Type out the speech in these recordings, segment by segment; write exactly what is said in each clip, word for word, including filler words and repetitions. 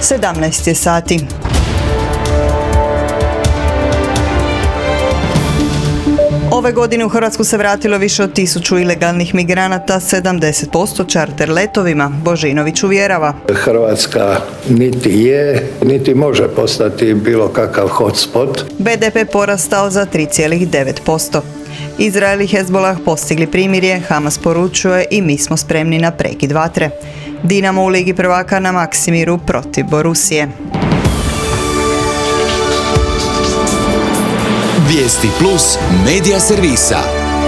sedamnaest je sati. Ove godine u Hrvatsku se vratilo više od tisuću ilegalnih migranata, sedamdeset posto čarter letovima. Božinović uvjerava. Hrvatska niti je, niti može postati bilo kakav hotspot. be de pe porastao za tri zarez devet posto. Izrael i Hezbolah postigli primirje, Hamas poručuje i mi smo spremni na prekid vatre. Dinamo u Ligi prvaka na Maksimiru protiv Borusije. Vijesti plus medija servisa.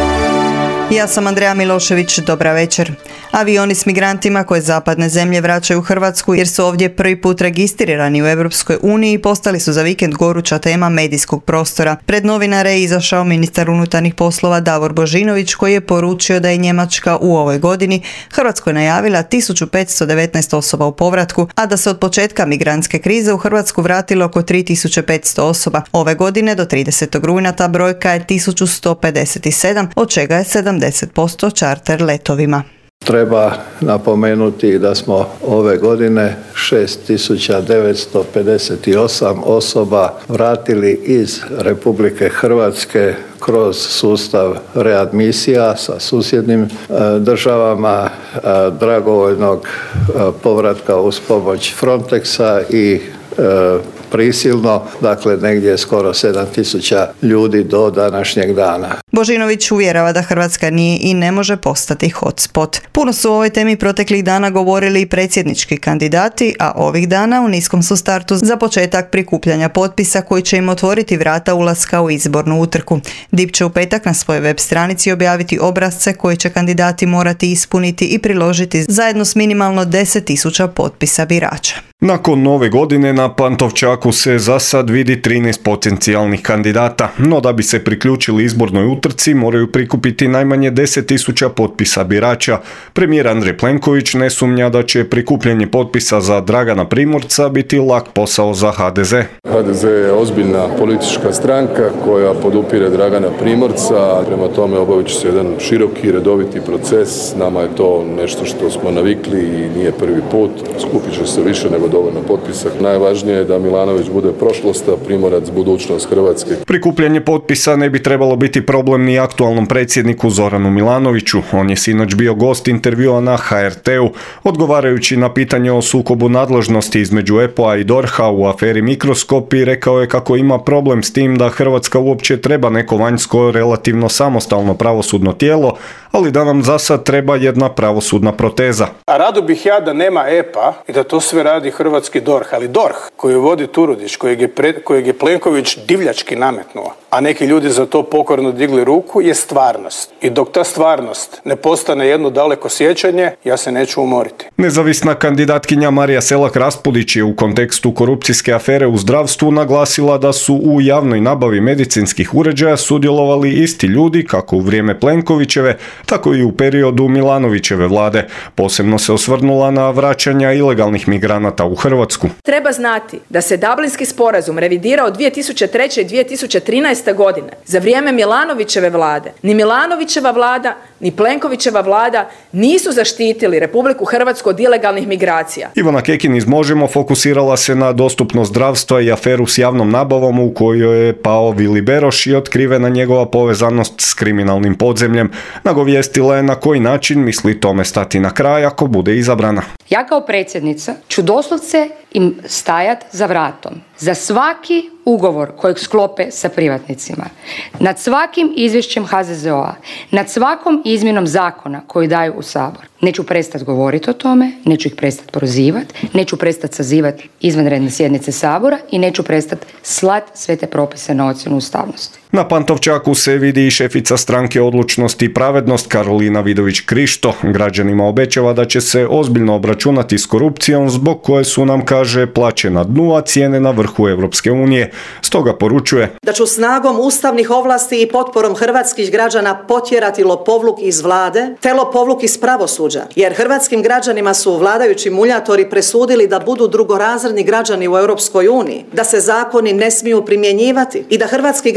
Ja sam Andreja Milošević, dobra večer. Avioni s migrantima koje zapadne zemlje vraćaju u Hrvatsku jer su ovdje prvi put registrirani u Europskoj uniji postali su za vikend goruća tema medijskog prostora. Pred novinare je izašao ministar unutarnjih poslova Davor Božinović koji je poručio da je Njemačka u ovoj godini Hrvatskoj najavila tisuću petsto devetnaest osoba u povratku, a da se od početka migrantske krize u Hrvatsku vratilo oko tri tisuće petsto osoba. Ove godine do tridesetog rujna ta brojka je tisuću sto pedeset sedam, od čega je sedamdeset posto čarter letovima. Treba napomenuti da smo ove godine šest tisuća devetsto pedeset osam osoba vratili iz Republike Hrvatske kroz sustav readmisija sa susjednim e, državama, e, dragovoljnog e, povratka uz pomoć Frontexa i e, prisilno, dakle negdje skoro sedam tisuća ljudi do današnjeg dana. Božinović uvjerava da Hrvatska nije i ne može postati hotspot. Puno su o ovoj temi proteklih dana govorili i predsjednički kandidati, a ovih dana u niskom su startu za početak prikupljanja potpisa koji će im otvoriti vrata ulaska u izbornu utrku. D I P će u petak na svojoj web stranici objaviti obrasce koje će kandidati morati ispuniti i priložiti zajedno s minimalno deset tisuća potpisa birača. Nakon nove godine na Pantovčaku se za sad vidi trinaest potencijalnih kandidata, no da bi se priključili izbornoj utrci moraju prikupiti najmanje deset tisuća potpisa birača. Premijer Andrej Plenković ne sumnja da će prikupljanje potpisa za Dragana Primorca biti lak posao za ha de ze. ha de ze je ozbiljna politička stranka koja podupire Dragana Primorca, prema tome obavit će se jedan široki, redoviti proces. Nama je to nešto što smo navikli i nije prvi put. Skupit će se više nego dovoljno potpisa. Najvažnije je da Milanović bude prošlost, a Primorac budućnost Hrvatske. Prikupljanje potpisa ne bi trebalo biti problem ni aktualnom predsjedniku Zoranu Milanoviću. On je sinoć bio gost intervjua na ha er te-u. Odgovarajući na pitanje o sukobu nadležnosti između e pe o-a i de o er ha u aferi Mikroskop i rekao je kako ima problem s tim da Hrvatska uopće treba neko vanjsko, relativno samostalno pravosudno tijelo, ali da nam za sad treba jedna pravosudna proteza. A rado bih ja da nema e pe a i da to sve radi hrvatski de o er ha, ali de o er ha koji vodi Turudić, kojeg je, pred, kojeg je Plenković divljački nametnuo, a neki ljudi za to pokorno digli ruku, je stvarnost. I dok ta stvarnost ne postane jedno daleko sjećanje, ja se neću umoriti. Nezavisna kandidatkinja Marija Selak Raspudić je u kontekstu korupcijske afere u zdravstvu naglasila da su u javnoj nabavi medicinskih uređaja sudjelovali isti ljudi kako u vrijeme Plenkovićeve, tako i u periodu Milanovićeve vlade. Posebno se osvrnula na vraćanja ilegalnih migranata u Hrvatsku. Treba znati da se Dublinski sporazum revidirao dvije tisuće treće i dvije tisuće trinaeste. godine za vrijeme Milanovićeve vlade. Ni Milanovićeva vlada, ni Plenkovićeva vlada nisu zaštitili Republiku Hrvatsku od ilegalnih migracija. Ivana Kekin iz Možemo fokusirala se na dostupnost zdravstva i aferu s javnom nabavom u kojoj je pao Vili Beroš i otkrivena njegova povezanost s kriminalnim podzemljem. Nagovijestila je na koji način misli tome stati na kraj ako bude izabrana. Ja kao predsjednica ću doslovce im stajat za vratom. Za svaki ugovor kojeg sklope sa privatnicima, nad svakim izvješćem ha ze ze o-a, nad svakom izmjenom zakona koji daju u Sabor. Neću prestati govoriti o tome, neću ih prestati prozivati, neću prestati sazivati izvanredne sjednice Sabora i neću prestati slati sve te propise na ocjenu ustavnosti. Na Pantovčaku se vidi i šefica stranke Odlučnost i pravednost Karolina Vidović Krišto. Građanima obećava da će se ozbiljno obračunati s korupcijom zbog koje su nam, kaže, plaće na dnu, a cijene na vrhu Europske unije. Stoga poručuje da ću snagom ustavnih ovlasti i potporom hrvatskih građana potjerati lopovluk iz vlade te lopovluk iz pravosuđa, jer hrvatskim građanima su vladajući muljatori presudili da budu drugorazredni građani u Europskoj uniji, da se zakoni ne smiju primjenjivati i da hrvatski građani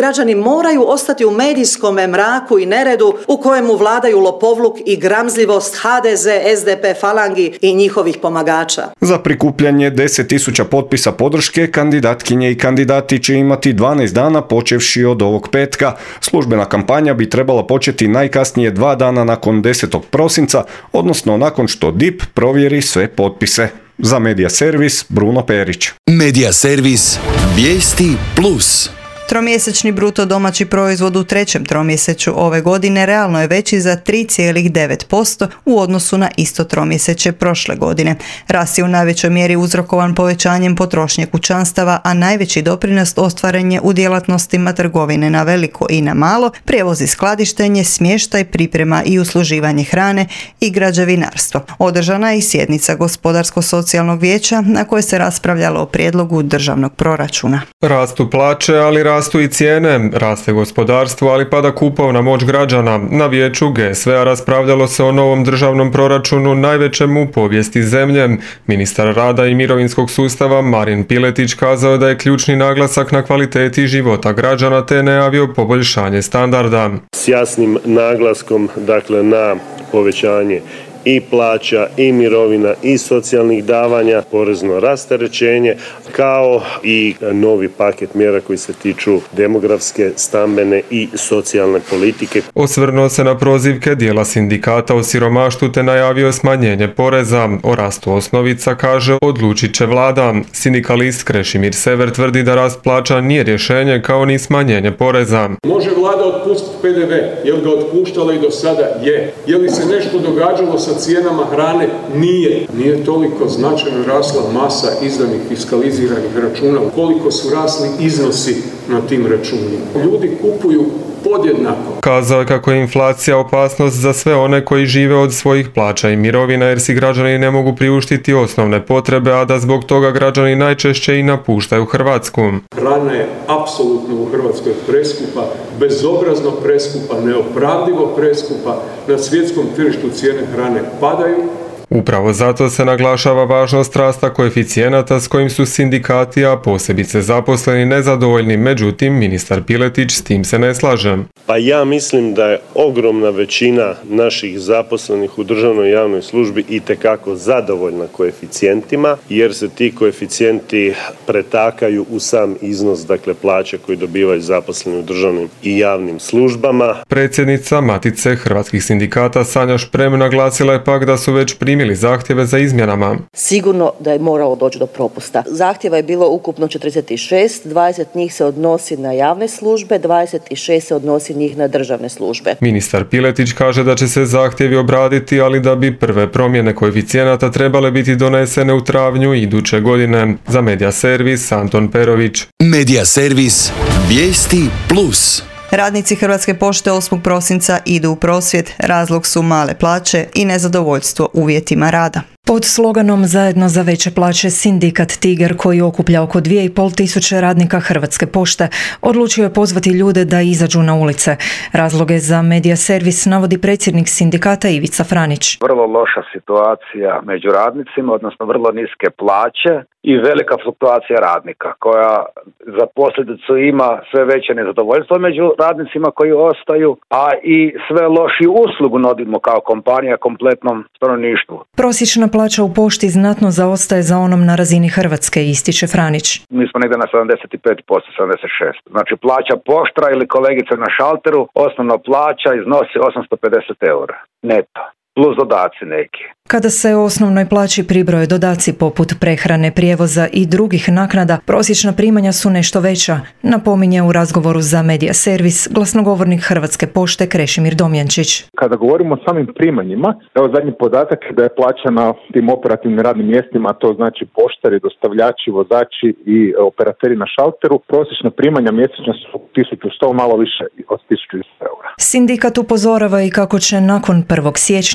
moraju ostati u medijskom mraku i neredu u kojemu vladaju lopovluk i gramzljivost ha de ze, es de pe, falangi i njihovih pomagača. Za prikupljanje deset tisuća potpisa podrške kandidatkinje i kandidati će imati dvanaest dana počevši od ovog petka. Službena kampanja bi trebala početi najkasnije dva dana nakon desetog prosinca, odnosno nakon što D I P provjeri sve potpise. Za Medija Servis, Bruno Perić. Medija Servis, vijesti plus. Tromjesečni bruto domaći proizvod u trećem tromjesečju ove godine realno je veći za tri zarez devet posto u odnosu na isto tromjesečje prošle godine. Rast je u najvećoj mjeri uzrokovan povećanjem potrošnje kućanstava, a najveći doprinos ostvaren je u djelatnostima trgovine na veliko i na malo, prijevoz i skladištenje, smještaj, priprema i usluživanje hrane i građevinarstvo. Održana je i sjednica Gospodarsko-socijalnog vijeća na kojoj se raspravljalo o prijedlogu državnog proračuna. Rastu plaće, ali rastu i cijene, raste gospodarstvo, ali pada kupovna moć građana. Na vijeću ge es ve a raspravljalo se o novom državnom proračunu, najvećem u povijesti zemlje. Ministar rada i mirovinskog sustava Marin Piletić kazao da je ključni naglasak na kvaliteti života građana te najavio poboljšanje standarda. S jasnim naglaskom, dakle, na povećanje i plaća, i mirovina, i socijalnih davanja, porezno rasterećenje, kao i novi paket mjera koji se tiču demografske, stambene i socijalne politike. Osvrnuo se na prozivke dijela sindikata o siromaštvu te najavio smanjenje poreza. O rastu osnovica kaže odlučit će vlada. Sindikalist Krešimir Sever tvrdi da rast plaća nije rješenje kao ni smanjenje poreza. Može vlada otpustiti pe de ve, je li ga otpuštala i do sada? Je. Je li se nešto događalo sa cijenama hrane? Nije. Nije toliko značajno rasla masa izdanih fiskaliziranih računa, koliko su rasli iznosi na tim računima. Ljudi kupuju podjednako. Kazao je kako je inflacija opasnost za sve one koji žive od svojih plaća i mirovina jer si građani ne mogu priuštiti osnovne potrebe, a da zbog toga građani najčešće i napuštaju Hrvatsku. Hrana je apsolutno u Hrvatskoj preskupa, bezobrazno preskupa, neopravdivo preskupa. Na svjetskom tržištu cijene hrane padaju. Upravo zato se naglašava važnost rasta koeficijenata s kojim su sindikati, a posebice zaposleni, nezadovoljni. Međutim, ministar Piletić s tim se ne slaže. Pa ja mislim da je ogromna većina naših zaposlenih u državnoj i javnoj službi itekako zadovoljna koeficijentima, jer se ti koeficijenti pretakaju u sam iznos, dakle, plaće koje dobivaju zaposleni u državnim i javnim službama. Predsjednica Matice hrvatskih sindikata Sanja Šprem naglasila je pak da su već primili zahtjeve za izmjenama. Sigurno da je moralo doći do propusta. Zahtjeva je bilo ukupno četrdeset šest, dvadeset njih se odnosi na javne službe, dvadeset šest se odnosi njih na državne službe. Ministar Piletić kaže da će se zahtjevi obraditi, ali da bi prve promjene koeficijenata trebale biti donesene u travnju iduće godine. Za Medija Servis, Anton Perović. Medija Servis, vijesti plus. Radnici Hrvatske pošte osmog prosinca idu u prosvjed. Razlog su male plaće i nezadovoljstvo uvjetima rada. Pod sloganom Zajedno za veće plaće sindikat Tiger, koji okuplja oko dvije i pol tisuće radnika Hrvatske pošte, odlučio je pozvati ljude da izađu na ulice. Razloge za Medija Servis navodi predsjednik sindikata Ivica Franić. Vrlo loša situacija među radnicima, odnosno vrlo niske plaće i velika fluktuacija radnika koja za posljedicu ima sve veće nezadovoljstvo među radnicima koji ostaju, a i sve lošiju uslugu nudimo kao kompanija kompletnom stanovništvu. Prosječna plaća u pošti znatno zaostaje za onom na razini Hrvatske, ističe Franić. Mi smo negdje na sedamdeset pet posto, sedamdeset šest. Znači plaća poštara ili kolegice na šalteru, osnovna plaća iznosi osamsto pedeset eura neto, plus dodaci neki. Kada se osnovnoj plaći pribroje dodaci poput prehrane, prijevoza i drugih naknada, prosječna primanja su nešto veća, napominje u razgovoru za Medija Servis glasnogovornik Hrvatske pošte Krešimir Domjančić. Kada govorimo o samim primanjima, evo zadnji podatak da je plaća na tim operativnim radnim mjestima, to znači poštari, dostavljači, vozači i operateri na šalteru, prosječna primanja mjesečna su tisuću sto, malo više od tisuću eura. Sindikat upozorava i kako će nakon prvog siječnja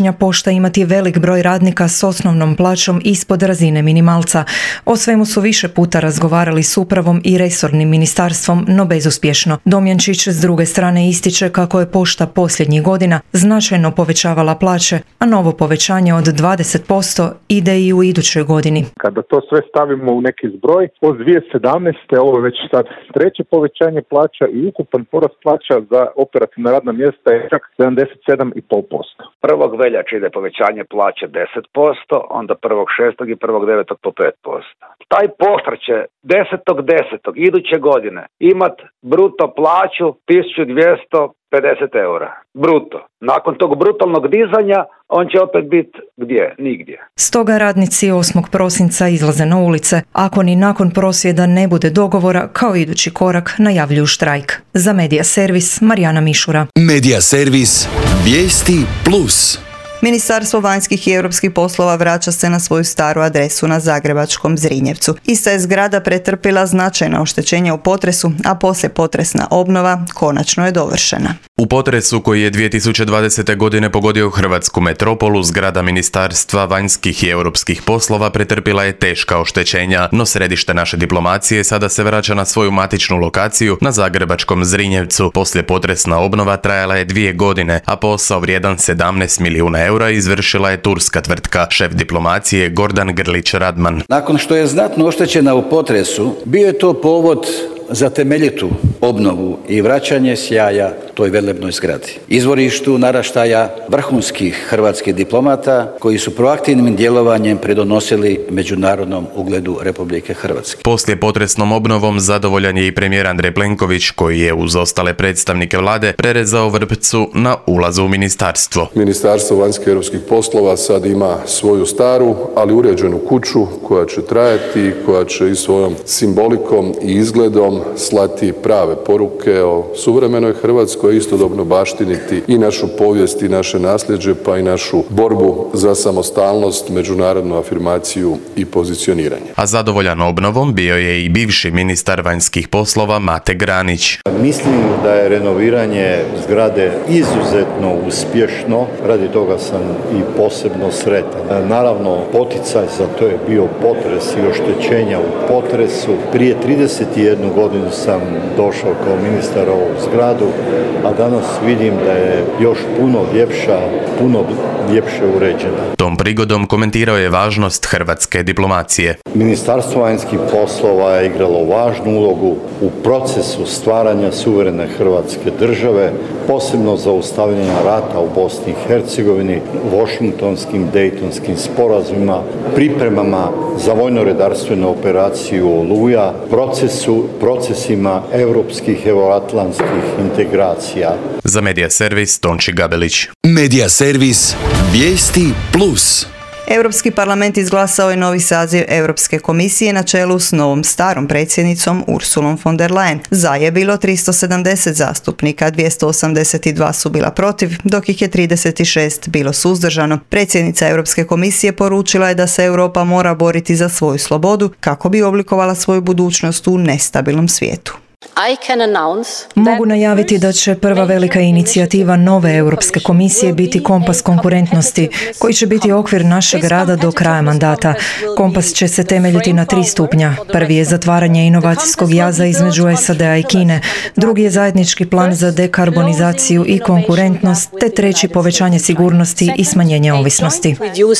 siječnja pošta imati velik broj radnika s osnovnom plaćom ispod razine minimalca. O svemu su više puta razgovarali s upravom i resornim ministarstvom, no bezuspješno. Domjančić s druge strane ističe kako je pošta posljednjih godina značajno povećavala plaće, a novo povećanje od dvadeset posto ide i u idućoj godini. Kada to sve stavimo u neki zbroj, od dvije tisuće sedamnaeste. ovo je već sad treće povećanje plaća i ukupan porast plaća za operativna radna mjesta je čak sedamdeset sedam zarez pet posto. prvog veljače ide povećanje plaće deset posto, onda prvog šestog i prvog devetog po pet posto. Taj poštar će desetog desetog iduće godine imat bruto plaću tisuću dvjesto pedeset eura. Bruto. Nakon tog brutalnog dizanja on će opet biti gdje? Nigdje. Stoga radnici osmog prosinca izlaze na ulice. Ako ni nakon prosvjeda ne bude dogovora, kao idući korak najavljuju štrajk. Za Medija Servis, Marijana Mišura. Medija Servis, vijesti plus. Ministarstvo vanjskih i europskih poslova vraća se na svoju staru adresu na zagrebačkom Zrinjevcu. Ista je zgrada pretrpila značajna oštećenja u potresu, a poslije potresna obnova konačno je dovršena. U potresu koji je dvije tisuće dvadesete. godine pogodio hrvatsku metropolu, zgrada Ministarstva vanjskih i europskih poslova pretrpila je teška oštećenja, no središte naše diplomacije sada se vraća na svoju matičnu lokaciju na zagrebačkom Zrinjevcu. Poslije potresna obnova trajala je dvije godine, a posao vrijedan sedamnaest milijuna eura izvršila je turska tvrtka. Šef diplomacije Gordan Grlić Radman. Nakon što je znatno oštećena u potresu, bio je to povod za temeljitu obnovu i vraćanje sjaja toj velebnoj zgradi. Izvorištu naraštaja vrhunskih hrvatskih diplomata koji su proaktivnim djelovanjem pridonosili međunarodnom ugledu Republike Hrvatske. Poslije potresnom obnovom zadovoljan je i premijer Andrej Plenković, koji je uz ostale predstavnike vlade prerezao vrpcu na ulazu u ministarstvo. Ministarstvo vanjskih i europskih poslova sad ima svoju staru, ali uređenu kuću koja će trajati, koja će i svojom simbolikom i izgledom slati prave poruke o suvremenoj Hrvatskoj, istodobno baštiniti i našu povijest i naše nasljeđe, pa i našu borbu za samostalnost, međunarodnu afirmaciju i pozicioniranje. A zadovoljan obnovom bio je i bivši ministar vanjskih poslova Mate Granić. Mislim da je renoviranje zgrade izuzetno uspješno, radi toga sam i posebno sretan. Naravno, poticaj za to je bio potres i oštećenja u potresu. Prije trideset jednu godinu sam došao kao ministar u ovu zgradu, a danas vidim da je još puno ljepša, puno ljepše uređena. Tom prigodom komentirao je važnost hrvatske diplomacije. Ministarstvo vanjskih poslova je igralo važnu ulogu u procesu stvaranja suverene Hrvatske države, posebno zaustavljanja rata u Bosni i Hercegovini, Washingtonskim, Dejtonskim sporazumima, pripremama za vojno-redarstvenu operaciju Oluja, procesu, procesima europskih euroatlantskih integracija. Za Medija Servis, Tonči Gabelić. Medija Servis, vijesti plus. Europski parlament izglasao je novi saziv Europske komisije na čelu s novom starom predsjednicom Ursulom von der Leyen. Za je bilo tristo sedamdeset zastupnika, dvjesto osamdeset dva su bila protiv, dok ih je trideset šest bilo suzdržano. Predsjednica Europske komisije poručila je da se Europa mora boriti za svoju slobodu kako bi oblikovala svoju budućnost u nestabilnom svijetu. Mogu najaviti da će prva velika inicijativa nove Europske komisije biti kompas konkurentnosti, koji će biti okvir našeg rada do kraja mandata. Kompas će se temeljiti na tri stupnja. Prvi je zatvaranje inovacijskog jaza između S A D-a i Kine, drugi je zajednički plan za dekarbonizaciju i konkurentnost, te treći povećanje sigurnosti i smanjenje ovisnosti.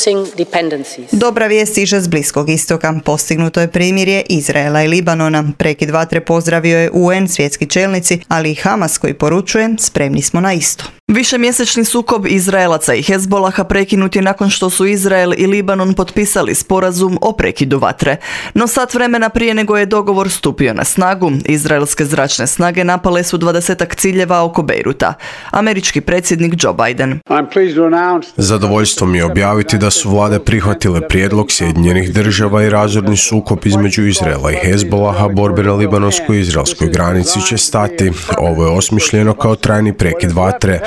Dobra vijest stiže s Bliskog istoka. Postignuto je primirje Izraela i Libanona. Prekid vatre pozdravio je U N, svjetski čelnici, ali i Hamas koji poručuje spremni smo na isto. Višemjesečni sukob Izraelaca i Hezbolaha prekinut je nakon što su Izrael i Libanon potpisali sporazum o prekidu vatre. No sat vremena prije nego je dogovor stupio na snagu, izraelske zračne snage napale su dvadesetak ciljeva oko Bejruta. Američki predsjednik Joe Biden. Zadovoljstvo mi je objaviti da su vlade prihvatile prijedlog Sjedinjenih država i razorni sukob između Izraela i Hezbolaha, borbe na libanonsko-izraelskoj granici će stati. Ovo je osmišljeno kao trajni prekid vatre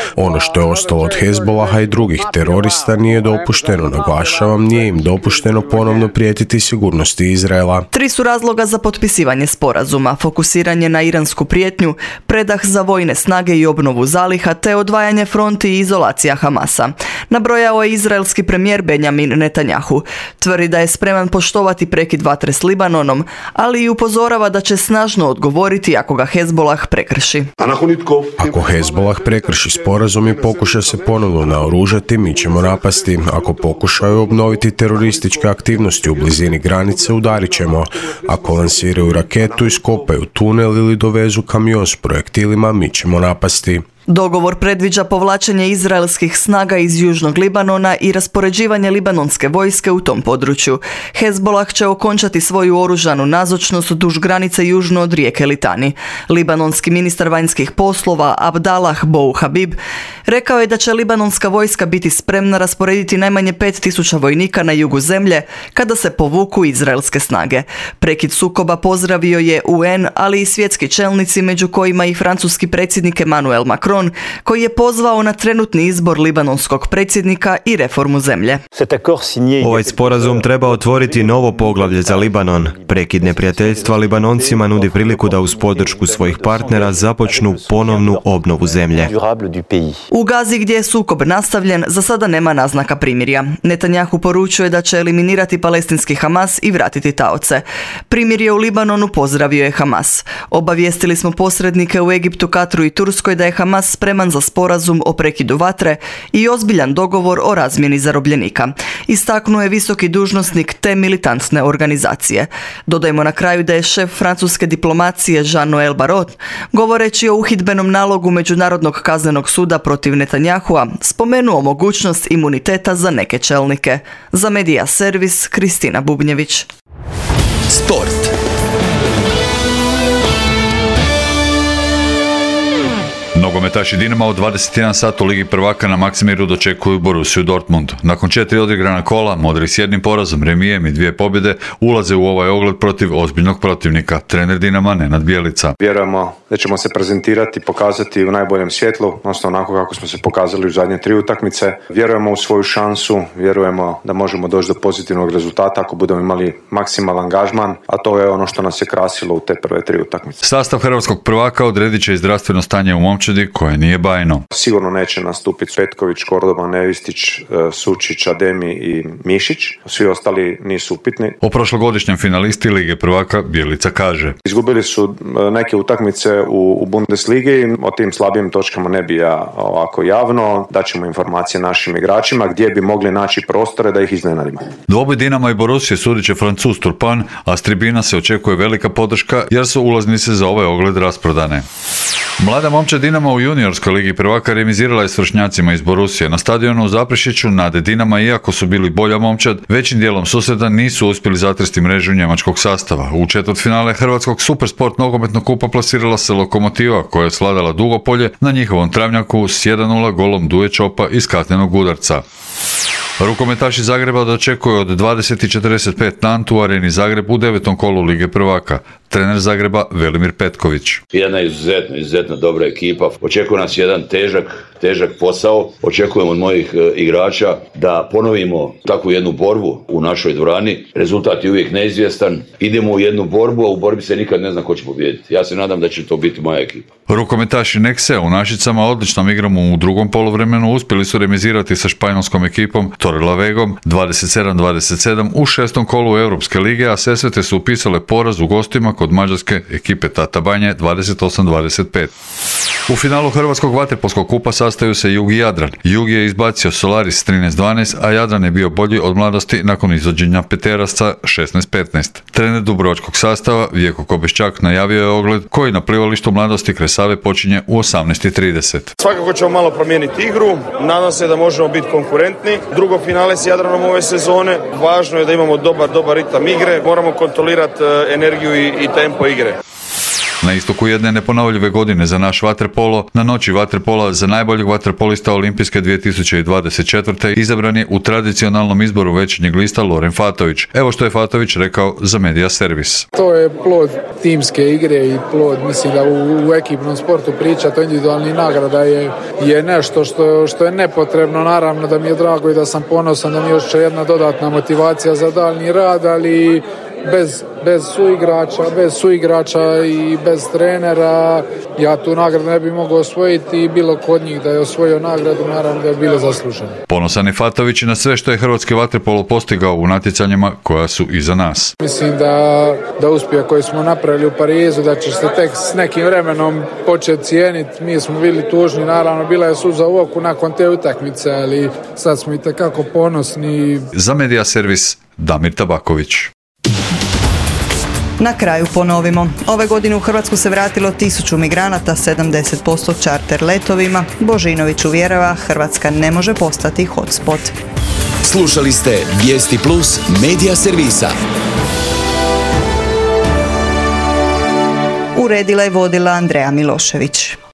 Ono što je ostalo od Hezbolaha i drugih terorista nije dopušteno, naglašavam, nije im dopušteno ponovno prijetiti sigurnosti Izraela. Tri su razloga za potpisivanje sporazuma: fokusiranje na iransku prijetnju, predah za vojne snage i obnovu zaliha, te odvajanje fronti i izolacija Hamasa. Nabrojao je izraelski premijer Benjamin Netanjahu. Tvrdi da je spreman poštovati prekid vatre s Libanonom, ali i upozorava da će snažno odgovoriti ako ga Hezbolah prekrši. Ako Hezbolah prekrši sporazum i pokuša se ponovno naoružati, mi ćemo napasti. Ako pokušaju obnoviti terorističke aktivnosti u blizini granice, udarit ćemo. Ako lansiraju raketu, iskopaju tunel ili dovezu kamion s projektilima, mi ćemo napasti. Dogovor predviđa povlačenje izraelskih snaga iz južnog Libanona i raspoređivanje libanonske vojske u tom području. Hezbolah će okončati svoju oružanu nazočnost duž granice južno od rijeke Litani. Libanonski ministar vanjskih poslova Abdallah Bou Habib rekao je da će libanonska vojska biti spremna rasporediti najmanje pet tisuća vojnika na jugu zemlje kada se povuku izraelske snage. Prekid sukoba pozdravio je U N, ali i svjetski čelnici, među kojima i francuski predsjednik Emmanuel Macron, koji je pozvao na trenutni izbor libanonskog predsjednika i reformu zemlje. Ovaj sporazum treba otvoriti novo poglavlje za Libanon. Prekid neprijateljstva Libanoncima nudi priliku da uz podršku svojih partnera započnu ponovnu obnovu zemlje. U Gazi, gdje je sukob nastavljen, za sada nema naznaka primirja. Netanjahu poručuje da će eliminirati palestinski Hamas i vratiti taoce. Primirje u Libanonu pozdravio je Hamas. Obavijestili smo posrednike u Egiptu, Katru i Turskoj da je Hamas spreman za sporazum o prekidu vatre i ozbiljan dogovor o razmjeni zarobljenika. Istaknuo je visoki dužnosnik te militantne organizacije. Dodajmo na kraju da je šef francuske diplomacije Jean-Noël Barrot, govoreći o uhidbenom nalogu Međunarodnog kaznenog suda protiv Netanjahua, spomenuo mogućnost imuniteta za neke čelnike. Za Medija Servis, Kristina Bubnjević. Sport. Nogometaši Dinama u dvadeset jedan sat u Ligi prvaka na Maksimiru dočekuju Borussiju Dortmund. Nakon četiri odigrana kola, modri s jednim porazom, remijem i dvije pobjede, ulaze u ovaj ogled protiv ozbiljnog protivnika, trener Dinama Nenad Bjelica. Vjerujemo da ćemo se prezentirati, pokazati u najboljem svjetlu, odnosno onako kako smo se pokazali u zadnje tri utakmice. Vjerujemo u svoju šansu, vjerujemo da možemo doći do pozitivnog rezultata ako budemo imali maksimalan angažman, a to je ono što nas je krasilo u te prve tri utakmice. Sastav hrvatskog prvaka odredit će i zdravstveno stanje u momčadi koje nije bajno. Sigurno neće nastupiti Petković, Kordoba, Nevistić, Sučić, Ademi i Mišić. Svi ostali nisu upitni. O prošlogodišnjem finalisti Lige prvaka Bjelica kaže: izgubili su neke utakmice u, u Bundesligi, o tim slabijim točkama ne bi ja ovako javno. Daćemo informacije našim igračima gdje bi mogli naći prostore da ih iznenadimo. Dvoboj Dinama i Borussije sudit će Francuz Turpan, a s tribina se očekuje velika podrška jer su ulaznice za ovaj ogled rasprodane. Mlada momčad Dinama u juniorskoj Ligi prvaka remizirala je s vršnjacima iz Borussije. Na stadionu u Zaprešiću Nade Dinama, iako su bili bolja momčad, većim dijelom susreta nisu uspjeli zatresti mrežu njemačkog sastava. U četvrtfinale Hrvatskog Supersport nogometnog kupa plasirala se Lokomotiva, koja je sladala Dugopolje na njihovom travnjaku s jedan nula golom Duje Čopa iz kaznenog udarca. Rukometaši Zagreba dočekuju od dvadeset i četrdeset pet Nantu u areni Zagreb u devetom kolu Lige prvaka. Trener Zagreba Velimir Petković. Jedna izuzetno, izuzetno dobra ekipa. Očekuje nas jedan težak, težak posao. Očekujemo od mojih e, igrača da ponovimo takvu jednu borbu u našoj dvorani. Rezultat je uvijek neizvjestan. Idemo u jednu borbu, a u borbi se nikad ne zna ko će pobijediti. Ja se nadam da će to biti moja ekipa. Rukometaši Nexe u Našicama odličnom igrom u drugom poluvremenu uspjeli su remizirati sa španjolskom ekipom Torrelavegom dvadeset sedam dvadeset sedam u šestom kolu Europske lige, a Sesvete su upisale poraz u gostima kod mađarske ekipe Tata Banje dvadeset osam dvadeset pet. U finalu Hrvatskog vaterpolskog kupa sastaju se Jug i Jadran. Jug je izbacio Solaris trinaest dvanaest, a Jadran je bio bolji od Mladosti nakon izvođenja Peterasca šesnaest petnaest. Trener dubrovačkog sastava Vjeko Kobeščak najavio je ogled koji na plivalištu Mladosti kraj Save počinje u osamnaest trideset. Svakako ćemo malo promijeniti igru, nadam se da možemo biti konkurentni. Drugo finale s Jadranom ove sezone, važno je da imamo dobar, dobar ritam igre, moramo kontrolirati energiju i, i tempo igre. Na istoku jedne neponovljive godine za naš vaterpolo, na noći vaterpola za najboljeg vaterpolista Olimpijske dvije tisuće dvadeset četvrte izabran je u tradicionalnom izboru večernjeg lista Loren Fatović. Evo što je Fatović rekao za Media Servis. To je plod timske igre i plod, mislim da u, u ekipnom sportu pričati o individualnih nagrada je, je nešto što, što je nepotrebno. Naravno da mi je drago i da sam ponosan da mi je još jedna dodatna motivacija za daljnji rad, ali bez, bez suigrača, bez suigrača i bez trenera ja tu nagradu ne bi mogao osvojiti i bilo kod njih da je osvojio nagradu, naravno da je bilo zasluženo. Ponosan je Fatović na sve što je hrvatski vaterpolo postigao u natjecanjima koja su iza nas. Mislim da, da uspjeh koji smo napravili u Parizu, da će se tek s nekim vremenom početi cijeniti. Mi smo bili tužni, naravno bila je suza u oku nakon te utakmice, ali sad smo i tekako ponosni. Za Media Servis Damir Tabaković. Na kraju ponovimo. Ove godine u Hrvatsku se vratilo tisuću migranata, sedamdeset posto čarter letovima. Božinović uvjerava, Hrvatska ne može postati hotspot. Slušali ste Vijesti Plus Media Servisa. Uredila i vodila Andreja Milošević.